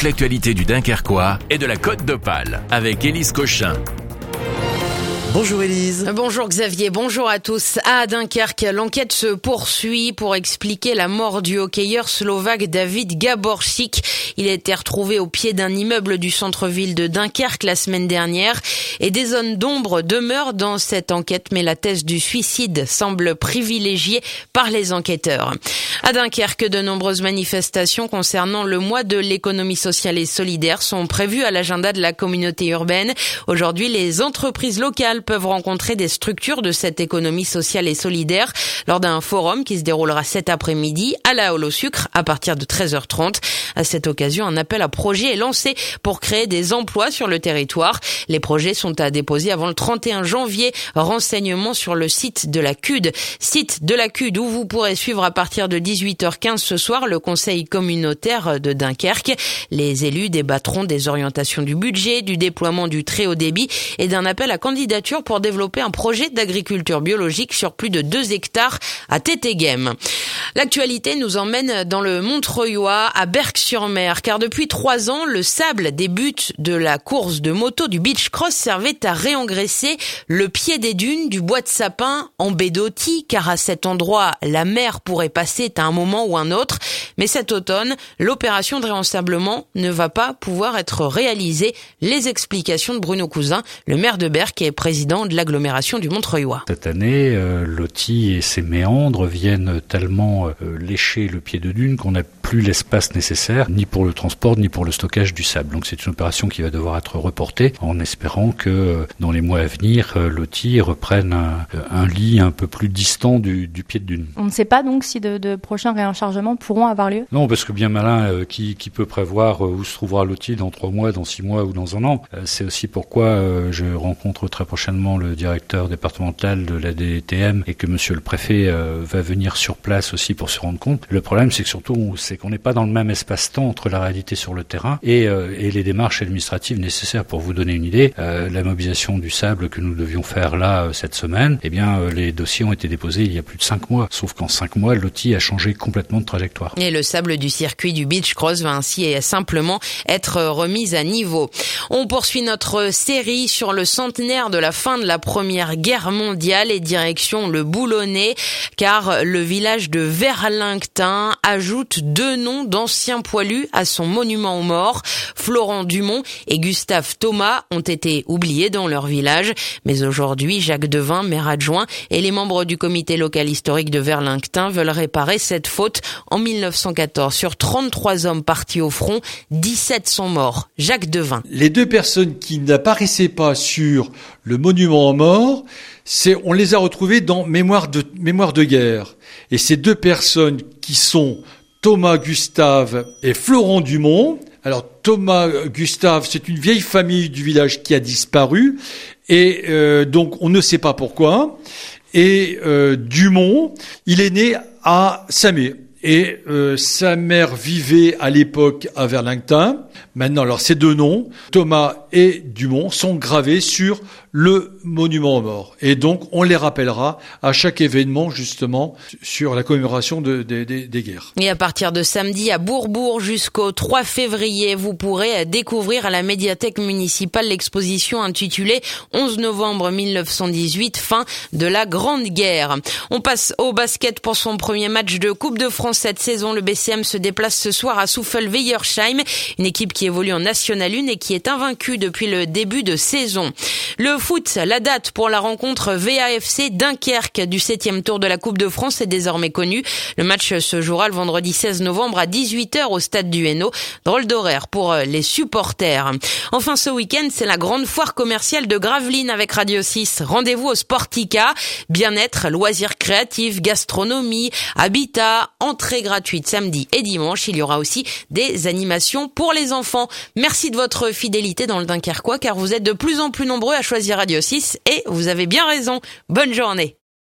l'actualité du Dunkerquois et de la Côte d'Opale avec Élise Cochin. Bonjour Élise. Bonjour Xavier, bonjour à tous. À Dunkerque, l'enquête se poursuit pour expliquer la mort du hockeyeur slovaque David Gaborczyk. Il a été retrouvé au pied d'un immeuble du centre-ville de Dunkerque la semaine dernière et des zones d'ombre demeurent dans cette enquête, mais la thèse du suicide semble privilégiée par les enquêteurs. À Dunkerque, de nombreuses manifestations concernant le mois de l'économie sociale et solidaire sont prévues à l'agenda de la communauté urbaine. Aujourd'hui, les entreprises locales peuvent rencontrer des structures de cette économie sociale et solidaire lors d'un forum qui se déroulera cet après-midi à la Halle au Sucre à partir de 13h30. À cette occasion, un appel à projets est lancé pour créer des emplois sur le territoire. Les projets sont à déposer avant le 31 janvier. Renseignements sur le site de la CUD. Site de la CUD où vous pourrez suivre à partir de 18h15 ce soir le conseil communautaire de Dunkerque. Les élus débattront des orientations du budget, du déploiement du très haut débit et d'un appel à candidature pour développer un projet d'agriculture biologique sur plus de 2 hectares à Tétéghem. L'actualité nous emmène dans le Montreuilois, à Berck-sur-Mer, car depuis 3 ans, le sable des buts de la course de moto du beach cross servait à réengraisser le pied des dunes du bois de sapin en baie d'Authie, car à cet endroit, la mer pourrait passer à un moment ou un autre. Mais cet automne, l'opération de réensablement ne va pas pouvoir être réalisée. Les explications de Bruno Cousin, le maire de Berck et président de l'agglomération du Montreuilois. Cette année, l'Authie et ses méandres viennent tellement lécher le pied de dune qu'on n'a plus l'espace nécessaire, ni pour le transport, ni pour le stockage du sable. Donc c'est une opération qui va devoir être reportée en espérant que dans les mois à venir, l'Authie reprenne un lit un peu plus distant du pied de dune. On ne sait pas donc si de prochains réenchargements pourront avoir lieu ? Non, parce que bien malin, qui peut prévoir où se trouvera l'Authie dans 3 mois, dans 6 mois ou dans 1 an. C'est aussi pourquoi je rencontre très prochainement le directeur départemental de la DDTM et que monsieur le préfet va venir sur place aussi pour se rendre compte. Le problème, c'est que surtout, c'est qu'on n'est pas dans le même espace-temps entre la réalité sur le terrain et les démarches administratives nécessaires. Pour vous donner une idée, la mobilisation du sable que nous devions faire là cette semaine, eh bien, les dossiers ont été déposés il y a plus de 5 mois. Sauf qu'en 5 mois, l'Authie a changé complètement de trajectoire. Et le sable du circuit du beach cross va ainsi simplement être remis à niveau. On poursuit notre série sur le centenaire de la fin de la Première Guerre mondiale et direction le Boulonnais, car le village de Verlinctin ajoute 2 noms d'anciens poilus à son monument aux morts. Florent Dumont et Gustave Thomas ont été oubliés dans leur village, mais aujourd'hui, Jacques Devin, maire adjoint, et les membres du comité local historique de Verlinctin veulent réparer cette faute. En 1914, sur 33 hommes partis au front, 17 sont morts. Jacques Devin. Les 2 personnes qui n'apparaissaient pas sur le monument aux morts, on les a retrouvées dans Mémoire de guerre. Et ces 2 personnes qui sont Thomas Gustave et Florent Dumont. Alors Thomas Gustave, c'est une vieille famille du village qui a disparu et donc on ne sait pas pourquoi. Et Dumont, il est né à Samé. Et sa mère vivait à l'époque à Verlinctin. Maintenant, alors ces 2 noms, Thomas et Dumont, sont gravés sur le monument aux morts. Et donc, on les rappellera à chaque événement, justement, sur la commémoration des guerres. Et à partir de samedi à Bourbourg jusqu'au 3 février, vous pourrez découvrir à la médiathèque municipale l'exposition intitulée 11 novembre 1918, fin de la Grande Guerre. On passe au basket pour son premier match de Coupe de France cette saison. Le BCM se déplace ce soir à Souffel-Weiersheim, une équipe qui évolue en National 1 et qui est invaincue depuis le début de saison. Le foot, la date pour la rencontre VAFC Dunkerque du 7e tour de la Coupe de France est désormais connue. Le match se jouera le vendredi 16 novembre à 18h au stade du Hainaut. Drôle d'horaire pour les supporters. Enfin, ce week-end, c'est la grande foire commerciale de Gravelines avec Radio 6. Rendez-vous au Sportica. Bien-être, loisirs créatifs, gastronomie, habitat, entrée gratuite samedi et dimanche. Il y aura aussi des animations pour les enfants. Merci de votre fidélité dans le Dunkerquois, car vous êtes de plus en plus nombreux à choisir Radio 6 et vous avez bien raison. Bonne journée.